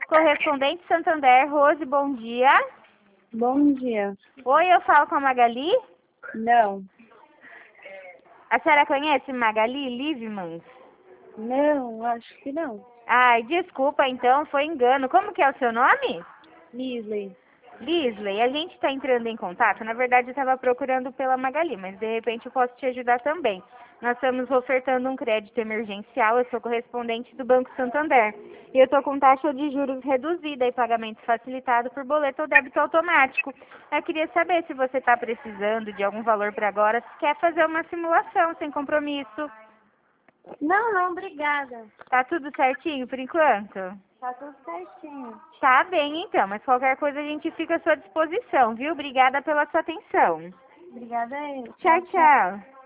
Correspondente Santander, Rose, bom dia. Bom dia. Oi, eu falo com a Magali? Não. A senhora conhece Magali Livmans? Não, acho que não. Ai, desculpa então, foi engano. Como que é o seu nome? Lisley. Lisley, a gente está entrando em contato. Na verdade, eu estava procurando pela Magali, mas de repente eu posso te ajudar também. Nós estamos ofertando um crédito emergencial. Eu sou correspondente do Banco Santander. E eu estou com taxa de juros reduzida e pagamento facilitado por boleto ou débito automático. Eu queria saber se você está precisando de algum valor para agora, se quer fazer uma simulação sem compromisso. Não, obrigada. Tá tudo certinho por enquanto? Tá tudo certinho. Tá bem, então, mas qualquer coisa a gente fica à sua disposição, viu? Obrigada pela sua atenção. Obrigada aí. Tchau, tchau.